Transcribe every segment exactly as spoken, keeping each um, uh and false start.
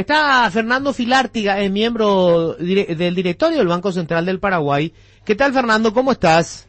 Está Fernando Filártiga, es miembro dire- del directorio del Banco Central del Paraguay. ¿Qué tal, Fernando? ¿Cómo estás?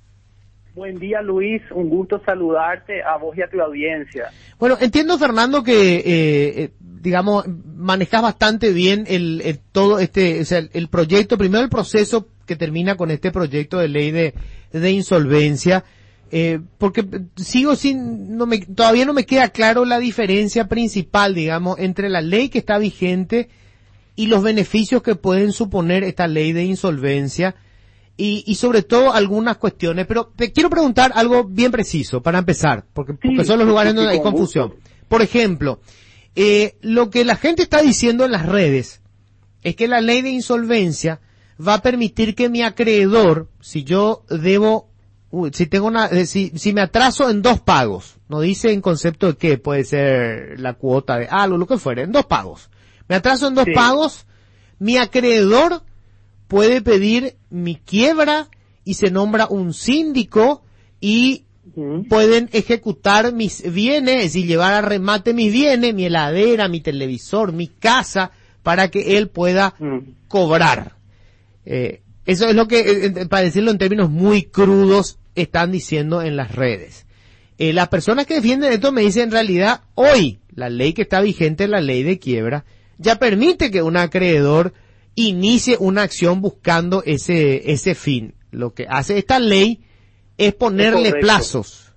Buen día, Luis. Un gusto saludarte a vos y a tu audiencia. Bueno, entiendo, Fernando, que, eh, eh, digamos, manejas bastante bien el, el todo este, o sea, el, el proyecto, primero el proceso que termina con este proyecto de ley de, de insolvencia, eh, porque sigo sin, no me, todavía no me queda claro la diferencia principal, digamos, entre la ley que está vigente y los beneficios que pueden suponer esta ley de insolvencia. Y, y sobre todo algunas cuestiones, pero te quiero preguntar algo bien preciso para empezar, porque, Sí, porque son los lugares sí, donde hay con confusión. gusto. Por ejemplo, eh, lo que la gente está diciendo en las redes es que la ley de insolvencia va a permitir que mi acreedor, si yo debo, uy, si tengo una, eh, si, si me atraso en dos pagos, no dice en concepto de qué, puede ser la cuota de algo, lo que fuera, en dos pagos. Me atraso en dos Sí. pagos, mi acreedor puede pedir mi quiebra y se nombra un síndico y Ujú. pueden ejecutar mis bienes, es decir, llevar a remate mis bienes, mi heladera, mi televisor, mi casa, para que él pueda Mm. cobrar. Eh, eso es lo que, eh, para decirlo en términos muy crudos, están diciendo en las redes. Eh, las personas que defienden esto me dicen, en realidad, hoy, la ley que está vigente, la ley de quiebra, ya permite que un acreedor inicie una acción buscando ese, ese fin. Lo que hace esta ley es ponerle Es correcto. plazos.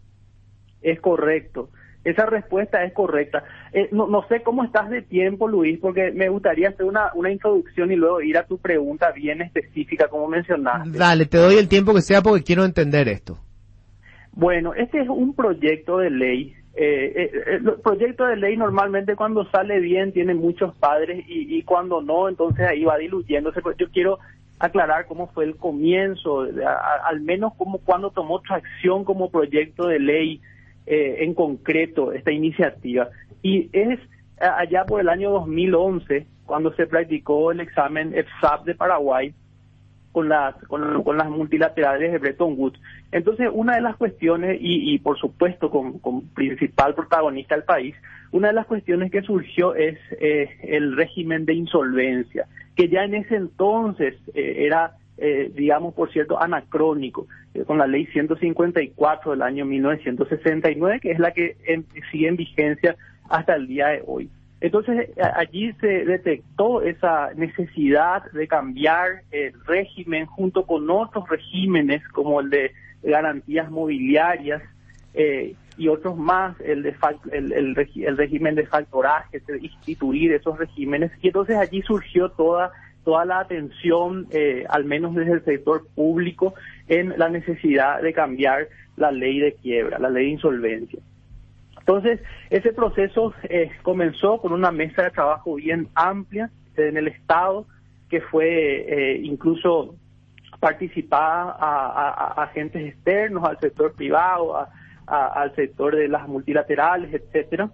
Es correcto. Esa respuesta es correcta. Eh, no, no sé cómo estás de tiempo, Luis, porque me gustaría hacer una, una introducción y luego ir a tu pregunta bien específica, como mencionaste. Dale, te doy el tiempo que sea porque quiero entender esto. Bueno, este es un proyecto de ley. Eh, eh, el proyecto de ley normalmente cuando sale bien tiene muchos padres y, y cuando no, entonces ahí va diluyéndose. Pues yo quiero aclarar cómo fue el comienzo, a- a- al menos cómo cuando tomó tracción como proyecto de ley eh, en concreto esta iniciativa. Y es a- allá por el año dos mil once cuando se practicó el examen E F S A P de Paraguay con las con, con las multilaterales de Bretton Woods. Entonces, una de las cuestiones, y, y por supuesto con, con principal protagonista del país, una de las cuestiones que surgió es eh, el régimen de insolvencia, que ya en ese entonces eh, era, eh, digamos, por cierto, anacrónico, eh, con la ley ciento cincuenta y cuatro del año mil novecientos sesenta y nueve, que es la que en, sigue en vigencia hasta el día de hoy. Entonces, a- allí se detectó esa necesidad de cambiar el régimen junto con otros regímenes como el de garantías mobiliarias eh, y otros más, el, de fac- el, el, regi- el régimen de factoraje, de instituir esos regímenes. Y entonces allí surgió toda toda la atención, eh, al menos desde el sector público, en la necesidad de cambiar la ley de quiebra, la ley de insolvencia. Entonces, ese proceso eh, comenzó con una mesa de trabajo bien amplia eh, en el Estado, que fue eh, incluso participada a, a, a agentes externos, al sector privado, a, a, al sector de las multilaterales, etcétera.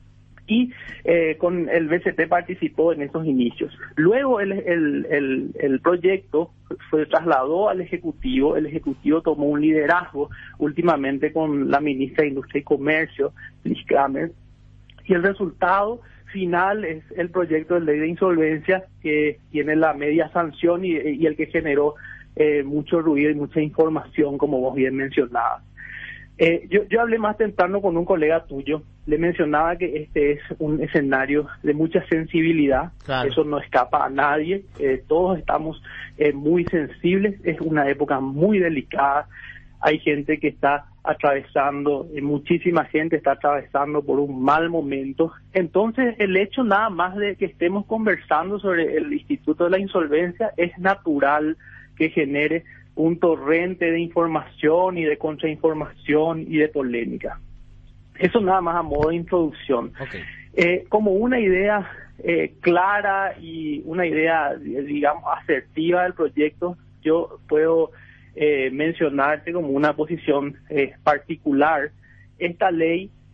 Y eh, con el B C P participó en esos inicios. Luego el, el, el, el proyecto fue trasladó al Ejecutivo, el Ejecutivo tomó un liderazgo últimamente con la ministra de Industria y Comercio, Liz Kramer, y el resultado final es el proyecto de ley de insolvencia que tiene la media sanción y, y el que generó eh, mucho ruido y mucha información, como vos bien mencionabas. Eh, yo, yo hablé más temprano con un colega tuyo, le mencionaba que este es un escenario de mucha sensibilidad, Claro. Eso no escapa a nadie, eh, todos estamos eh, muy sensibles, es una época muy delicada, hay gente que está atravesando, eh, muchísima gente está atravesando por un mal momento, entonces el hecho nada más de que estemos conversando sobre el Instituto de la Insolvencia es natural que genere un torrente de información y de contrainformación y de polémica. Eso nada más a modo de introducción. Okay. Eh, como una idea eh, clara y una idea, digamos, asertiva del proyecto, yo puedo eh, mencionarte como una posición eh, particular. Esta ley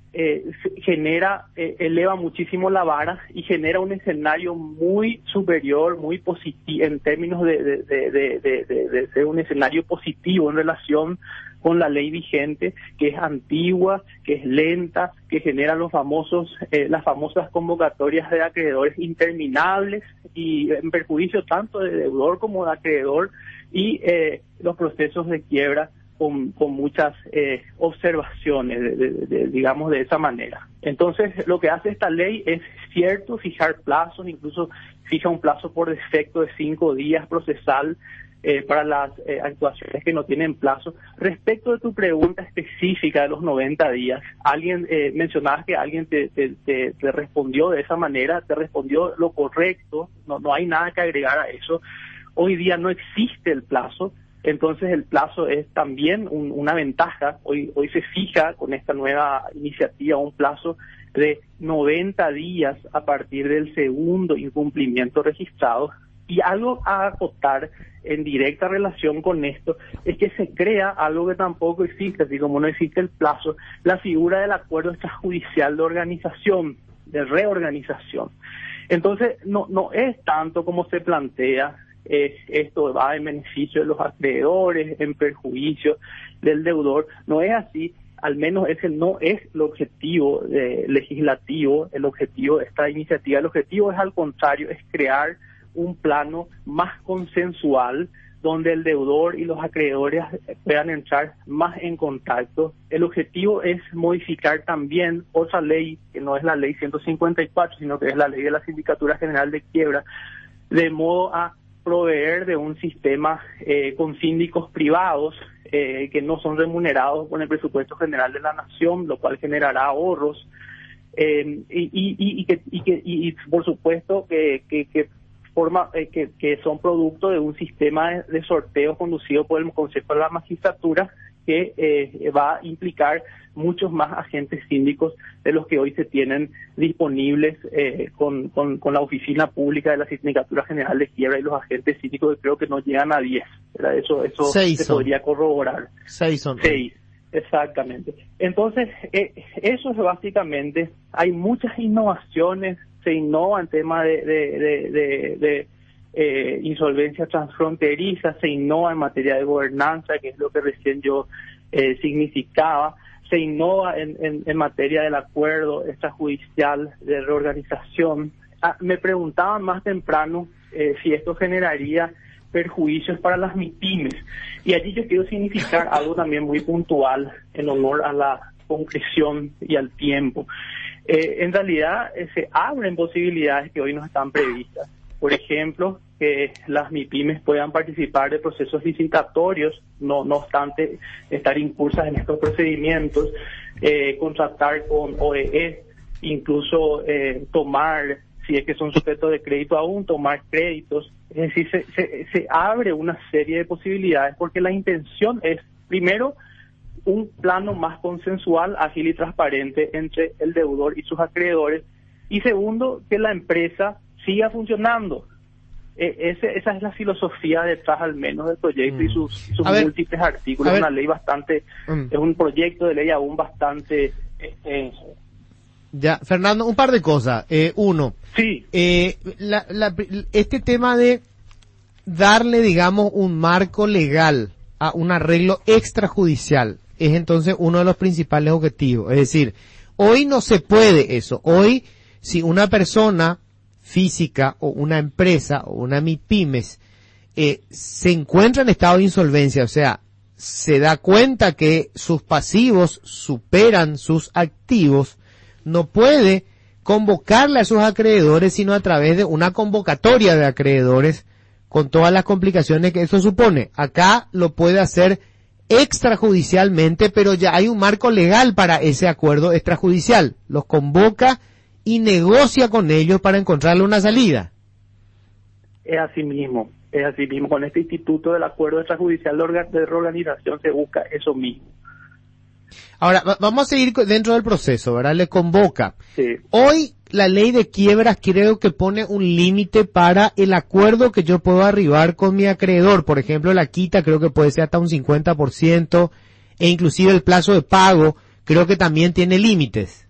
eh, genera, eh, eleva muchísimo la vara y genera un escenario muy superior, muy positivo, en términos de, de, de, de, de, de, de ser un escenario positivo en relación con la ley vigente, que es antigua, que es lenta, que genera los famosos, eh, las famosas convocatorias de acreedores interminables y en perjuicio tanto de deudor como de acreedor, y eh, los procesos de quiebra con, con muchas eh, observaciones, de, de, de, digamos de esa manera. Entonces, lo que hace esta ley es cierto fijar plazos, incluso fija un plazo por defecto de cinco días procesal, Eh, para las eh, actuaciones que no tienen plazo. Respecto de tu pregunta específica de los noventa días, alguien eh, mencionabas que alguien te, te, te, te respondió de esa manera, te respondió lo correcto, no, no hay nada que agregar a eso. Hoy día no existe el plazo, entonces el plazo es también un, una ventaja. Hoy, hoy se fija con esta nueva iniciativa un plazo de noventa días a partir del segundo incumplimiento registrado. Y algo a acotar en directa relación con esto es que se crea algo que tampoco existe, así como no existe el plazo, la figura del acuerdo extrajudicial de organización, de reorganización. Entonces, no no es tanto como se plantea, eh, esto va en beneficio de los acreedores, en perjuicio del deudor, no es así. Al menos ese no es el objetivo eh, legislativo, el objetivo de esta iniciativa. El objetivo es, al contrario, es crear un plano más consensual donde el deudor y los acreedores puedan entrar más en contacto. El objetivo es modificar también otra ley, que no es la ley ciento cincuenta y cuatro, sino que es la ley de la Sindicatura General de Quiebra, de modo a proveer de un sistema eh, con síndicos privados eh, que no son remunerados con el presupuesto general de la nación, lo cual generará ahorros eh, y, y, y, y, que, y, que, y, y por supuesto que, que, que forma eh, que, que son producto de un sistema de, de sorteo conducido por el Consejo de la Magistratura, que eh, va a implicar muchos más agentes síndicos de los que hoy se tienen disponibles eh, con, con, con la oficina pública de la Sindicatura General de Quiebra, y los agentes síndicos que creo que no llegan a diez. ¿verdad? Eso, eso se podría corroborar. Seis son. Seis, exactamente. Entonces, eh, eso es básicamente, hay muchas innovaciones. Se innova en tema de, de, de, de, de eh, insolvencia transfronteriza, se innova en materia de gobernanza, que es lo que recién yo eh, significaba, se innova en, en, en materia del acuerdo extrajudicial de reorganización. Ah, me preguntaban más temprano eh, si esto generaría perjuicios para las MIPYMES, y allí yo quiero significar algo también muy puntual en honor a la concreción y al tiempo. Eh, en realidad eh, se abren posibilidades que hoy no están previstas. Por ejemplo, que las MIPYMES puedan participar de procesos licitatorios, no, no obstante estar incursas en estos procedimientos, eh, contratar con O E E, incluso eh, tomar, si es que son sujetos de crédito aún, tomar créditos. Es decir, se, se, se abre una serie de posibilidades, porque la intención es, primero, un plano más consensual, ágil y transparente entre el deudor y sus acreedores, y segundo, que la empresa siga funcionando. Eh, ese, esa es la filosofía detrás, al menos, del proyecto mm. y sus, sus múltiples ver, artículos. Es una ley bastante, mm. es un proyecto de ley aún bastante extenso. Ya, Fernando, un par de cosas. Eh, uno, sí. eh, la, la, este tema de darle, digamos, un marco legal a un arreglo extrajudicial es entonces uno de los principales objetivos. Es decir, hoy no se puede eso. Hoy, si una persona física o una empresa o una MIPYMES eh, se encuentra en estado de insolvencia, o sea, se da cuenta que sus pasivos superan sus activos, no puede convocarle a sus acreedores sino a través de una convocatoria de acreedores, con todas las complicaciones que eso supone. Acá lo puede hacer extrajudicialmente, pero ya hay un marco legal para ese acuerdo extrajudicial. Los convoca y negocia con ellos para encontrarle una salida. Es así mismo, es así mismo. Con este instituto del acuerdo extrajudicial de reorganización se busca eso mismo. Ahora, vamos a seguir dentro del proceso, ¿verdad? Le convoca. Sí. Hoy la ley de quiebras creo que pone un límite para el acuerdo que yo puedo arribar con mi acreedor. Por ejemplo, la quita creo que puede ser hasta un cincuenta por ciento, e inclusive el plazo de pago creo que también tiene límites.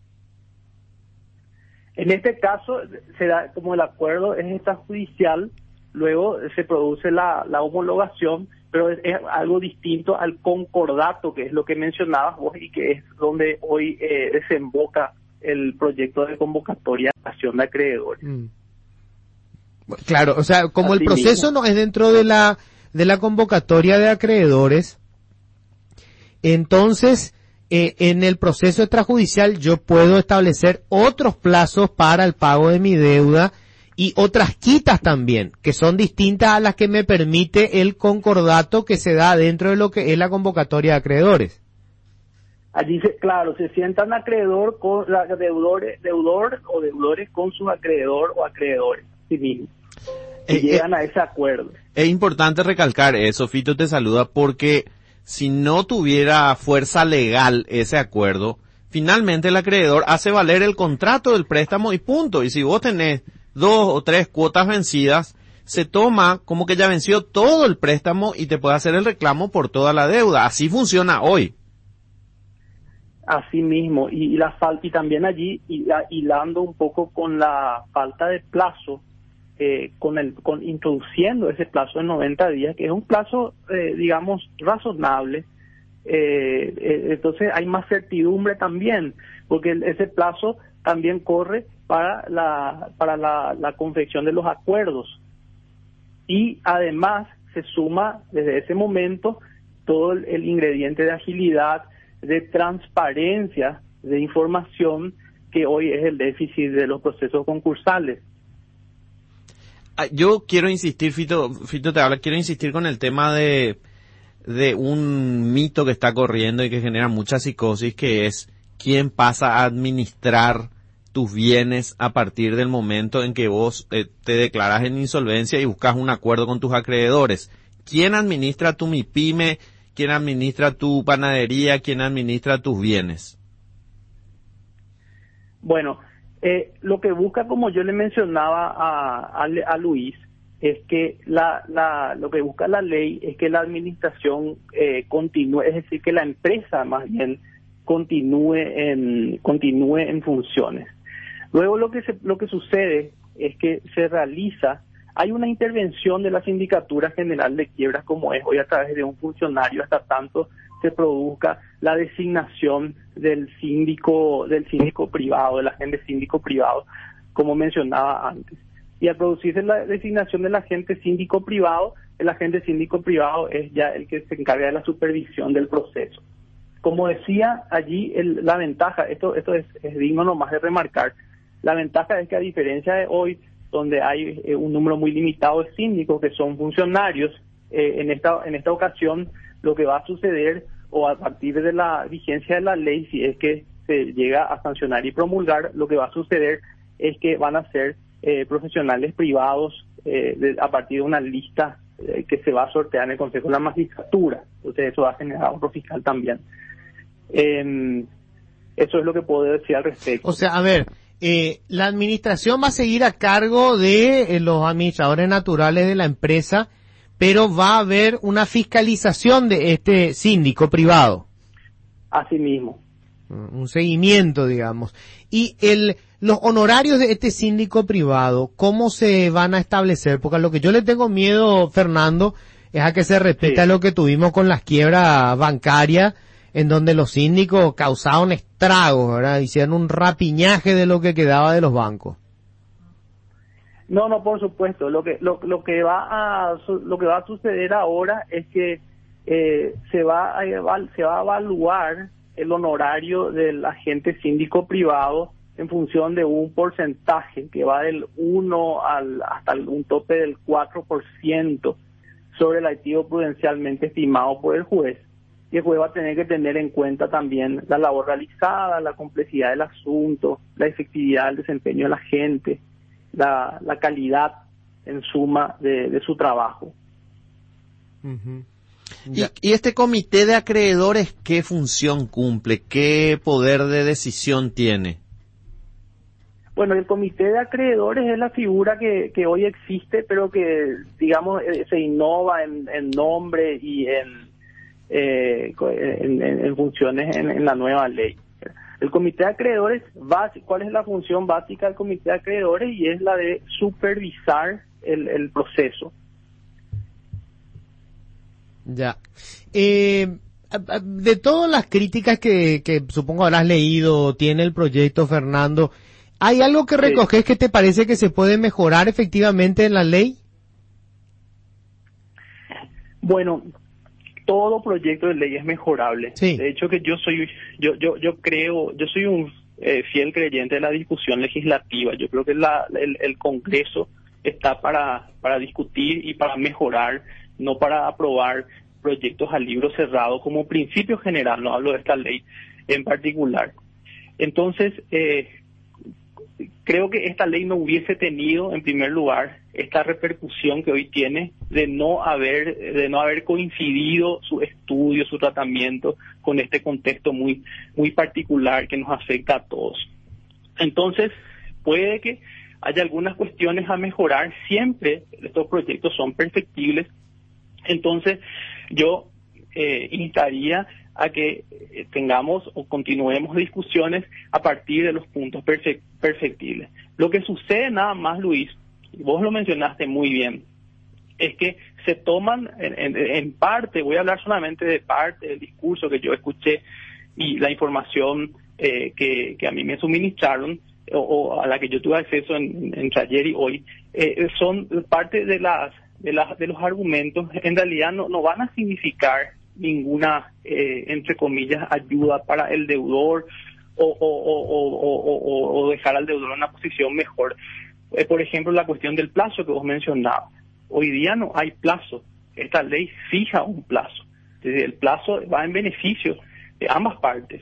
En este caso, se da como el acuerdo es extrajudicial, luego se produce la, la homologación, pero es, es algo distinto al concordato, que es lo que mencionabas vos y que es donde hoy eh, desemboca el proyecto de convocatoria de acción de acreedores. Mm. Claro, o sea, como Así el proceso mismo. no es dentro de la de la convocatoria de acreedores, entonces eh, en el proceso extrajudicial yo puedo establecer otros plazos para el pago de mi deuda y otras quitas también, que son distintas a las que me permite el concordato que se da dentro de lo que es la convocatoria de acreedores. Allí, se, claro, se sientan acreedor con deudores, deudor o deudores con su acreedor o acreedores, sí mismo. Y eh, llegan eh, a ese acuerdo. Es importante recalcar eso, Fito te saluda, porque si no tuviera fuerza legal ese acuerdo, finalmente el acreedor hace valer el contrato del préstamo y punto. Y si vos tenés dos o tres cuotas vencidas, se toma como que ya venció todo el préstamo y te puede hacer el reclamo por toda la deuda. Así funciona hoy. Así mismo, y, y la falta, y también allí, y, a, hilando un poco con la falta de plazo, eh, con el, con introduciendo ese plazo de noventa días, que es un plazo, eh, digamos, razonable, eh, eh, entonces hay más certidumbre también, porque el, ese plazo también corre para la, para la, la confección de los acuerdos, y además se suma desde ese momento todo el, el ingrediente de agilidad, de transparencia, de información, que hoy es el déficit de los procesos concursales. Yo quiero insistir, Fito, Fito te habla, quiero insistir con el tema de, de un mito que está corriendo y que genera mucha psicosis, que es quién pasa a administrar tus bienes a partir del momento en que vos eh, te declaras en insolvencia y buscas un acuerdo con tus acreedores. ¿Quién administra tu MIPYME? ¿Quién administra tu panadería? ¿Quién administra tus bienes? Bueno, eh, lo que busca, como yo le mencionaba a, a, a Luis, es que la, la, lo que busca la ley es que la administración eh, continúe, es decir, que la empresa más bien continúe en, continúe en funciones. Luego lo que se, lo que sucede es que se realiza hay una intervención de la Sindicatura General de Quiebras, como es hoy, a través de un funcionario, hasta tanto se produzca la designación del síndico, del síndico privado, del agente síndico privado, como mencionaba antes. Y al producirse la designación del agente síndico privado, el agente síndico privado es ya el que se encarga de la supervisión del proceso. Como decía allí, el, la ventaja, esto, esto es, es digno nomás de remarcar, la ventaja es que a diferencia de hoy, donde hay eh, un número muy limitado de síndicos que son funcionarios, eh, en esta en esta ocasión lo que va a suceder, o a partir de la vigencia de la ley, si es que se llega a sancionar y promulgar, lo que va a suceder es que van a ser eh, profesionales privados eh, de, a partir de una lista eh, que se va a sortear en el Consejo de la Magistratura. Entonces eso va a generar ahorro fiscal también. Eh, eso es lo que puedo decir al respecto. O sea, a ver, Eh, la administración va a seguir a cargo de eh, los administradores naturales de la empresa, pero va a haber una fiscalización de este síndico privado. Así mismo. Un seguimiento, digamos. Y el, los honorarios de este síndico privado, ¿cómo se van a establecer? Porque a lo que yo le tengo miedo, Fernando, es a que se repita sí. lo que tuvimos con las quiebras bancarias, en donde los síndicos causaron estragos, ¿verdad? Hicieron un rapiñaje de lo que quedaba de los bancos. No, no, por supuesto. Lo que lo, lo que va a lo que va a suceder ahora es que eh, se va a se va a evaluar el honorario del agente síndico privado en función de un porcentaje que va del uno al hasta un tope del cuatro por ciento sobre el activo prudencialmente estimado por el juez. Y el juez va a tener que tener en cuenta también la labor realizada, la complejidad del asunto, la efectividad del desempeño de la gente, la, la calidad, en suma, de, de su trabajo. Uh-huh. ¿Y, ¿Y este comité de acreedores qué función cumple? ¿Qué poder de decisión tiene? Bueno, el comité de acreedores es la figura que, que hoy existe, pero que, digamos, se innova en, en nombre y en eh, en, en, en funciones en, en la nueva ley. El comité de acreedores, ¿cuál es la función básica del comité de acreedores? Y es la de supervisar el, el proceso. Ya. Eh, de todas las críticas que, que supongo habrás leído, tiene el proyecto, Fernando, ¿hay algo que recoges que te parece que se puede mejorar efectivamente en la ley? Bueno, todo proyecto de ley es mejorable. Sí. De hecho, que yo soy, yo, yo, yo creo, yo soy un eh, fiel creyente de la discusión legislativa. Yo creo que la, el, el Congreso está para, para discutir y para mejorar, no para aprobar proyectos a libro cerrado como principio general. No hablo de esta ley en particular. Entonces, eh, creo que esta ley no hubiese tenido, en primer lugar, esta repercusión que hoy tiene de no haber de no haber coincidido su estudio, su tratamiento con este contexto muy muy particular que nos afecta a todos. Entonces, puede que haya algunas cuestiones a mejorar. Siempre estos proyectos son perfectibles. Entonces, yo eh, instaría a que eh, tengamos o continuemos discusiones a partir de los puntos perfect, perfectibles. Lo que sucede nada más, Luis, y vos lo mencionaste muy bien, es que se toman en, en, en parte, voy a hablar solamente de parte del discurso que yo escuché y la información eh, que, que a mí me suministraron o, o a la que yo tuve acceso en, entre ayer y hoy, eh, son parte de las de las de los argumentos. En realidad no, no van a significar ninguna, eh, entre comillas, ayuda para el deudor o, o, o, o, o, o dejar al deudor en una posición mejor. Eh, por ejemplo, la cuestión del plazo que vos mencionabas. Hoy día no hay plazo. Esta ley fija un plazo. Entonces, el plazo va en beneficio de ambas partes.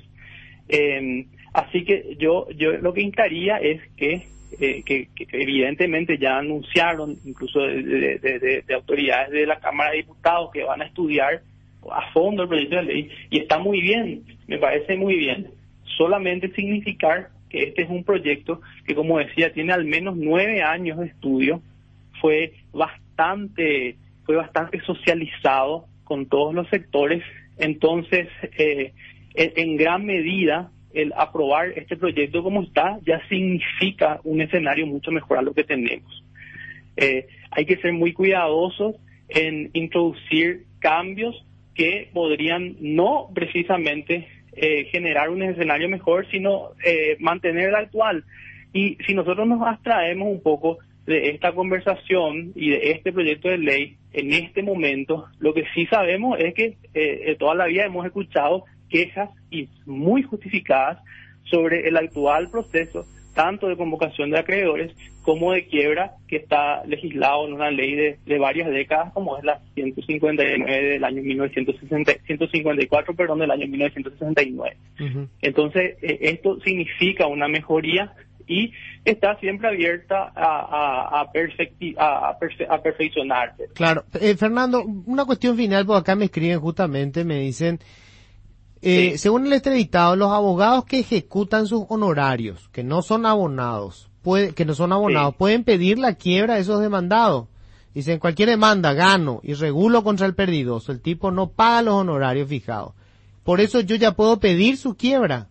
Eh, así que yo yo lo que instaría es que, eh, que, que evidentemente ya anunciaron, incluso de, de, de, de, de autoridades de la Cámara de Diputados, que van a estudiar a fondo el proyecto de ley, y está muy bien, me parece muy bien. Solamente significar que este es un proyecto que, como decía, tiene al menos nueve años de estudio, fue bastante, fue bastante socializado con todos los sectores. Entonces, eh, en, en gran medida, el aprobar este proyecto como está ya significa un escenario mucho mejor a lo que tenemos. Eh, hay que ser muy cuidadosos en introducir cambios que podrían no precisamente eh, generar un escenario mejor, sino eh, mantener el actual. Y si nosotros nos abstraemos un poco de esta conversación y de este proyecto de ley, en este momento, lo que sí sabemos es que eh, toda la vida hemos escuchado quejas y muy justificadas sobre el actual proceso, tanto de convocación de acreedores como de quiebra, que está legislado en una ley de, de varias décadas, como es la ciento cincuenta y nueve del año mil novecientos sesenta, ciento cincuenta y cuatro, perdón, del año mil novecientos sesenta y nueve. Uh-huh. Entonces, eh, esto significa una mejoría y está siempre abierta a, a, a, perfecti, a, a, perfe, a perfeccionarse. Claro. Eh, Fernando, una cuestión final, porque acá me escriben justamente, me dicen, eh, sí. Según el extraditado, los abogados que ejecutan sus honorarios, que no son abonados, puede, que no son abonados, sí. pueden pedir la quiebra de esos demandados. Dicen, cualquier demanda gano y regulo contra el perdidoso, el tipo no paga los honorarios fijados. Por eso yo ya puedo pedir su quiebra.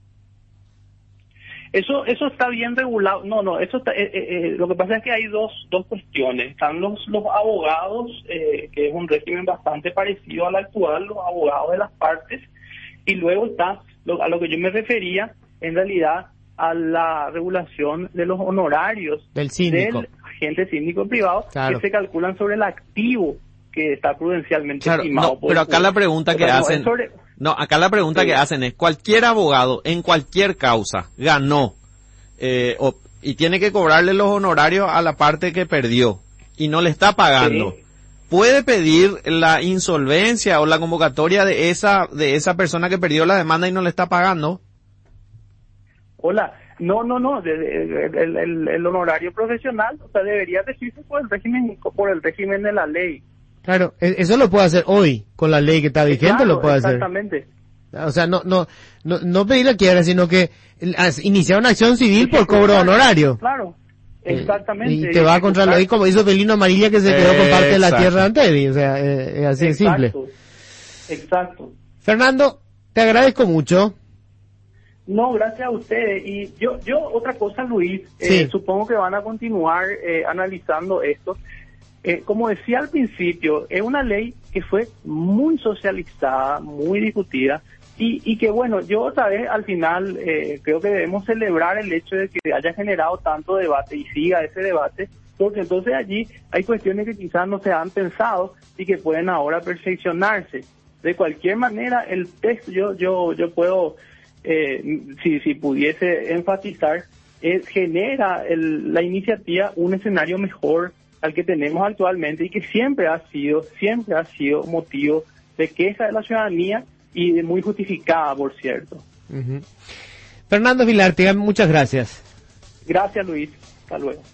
Eso eso está bien regulado. No, no, eso está, eh, eh, lo que pasa es que hay dos dos cuestiones. Están los los abogados, eh, que es un régimen bastante parecido al actual, los abogados de las partes, y luego está lo, a lo que yo me refería, en realidad, a la regulación de los honorarios del síndico, del agente síndico privado, claro. que se calculan sobre el activo que está prudencialmente claro, estimado. No, pero acá la pregunta que hacen, sobre... no, acá la pregunta sí. que hacen es, cualquier abogado en cualquier causa ganó eh, o, y tiene que cobrarle los honorarios a la parte que perdió y no le está pagando. Sí. ¿Puede pedir la insolvencia o la convocatoria de esa de esa persona que perdió la demanda y no le está pagando? Hola, no, no, no, el, el, el, el honorario profesional, o sea, debería decirse por el régimen por el régimen de la ley. Claro, eso lo puede hacer hoy, con la ley que está vigente, claro, lo puede exactamente. hacer. Exactamente. O sea, no, no, no, no pedir la quiebra, sino que iniciar una acción civil por cobro honorario. Claro, exactamente. Eh, y te va contra la ley como hizo Pelino Amarilla, que se quedó eh, con parte de la exacto. tierra de Antevi, o sea, eh, es así de simple. Exacto. Fernando, te agradezco mucho. No, gracias a ustedes. Y yo, yo otra cosa, Luis, Sí. eh, supongo que van a continuar eh, analizando esto. Eh, como decía al principio, es una ley que fue muy socializada, muy discutida, y, y que bueno, yo otra vez al final eh, creo que debemos celebrar el hecho de que haya generado tanto debate y siga ese debate, porque entonces allí hay cuestiones que quizás no se han pensado y que pueden ahora perfeccionarse. De cualquier manera, el texto, yo yo yo puedo, eh, si si pudiese enfatizar, es, genera el, la iniciativa un escenario mejor al que tenemos actualmente y que siempre ha sido, siempre ha sido motivo de queja de la ciudadanía y de muy justificada, por cierto. Uh-huh. Fernando Vilártiga, muchas gracias. Gracias, Luis. Hasta luego.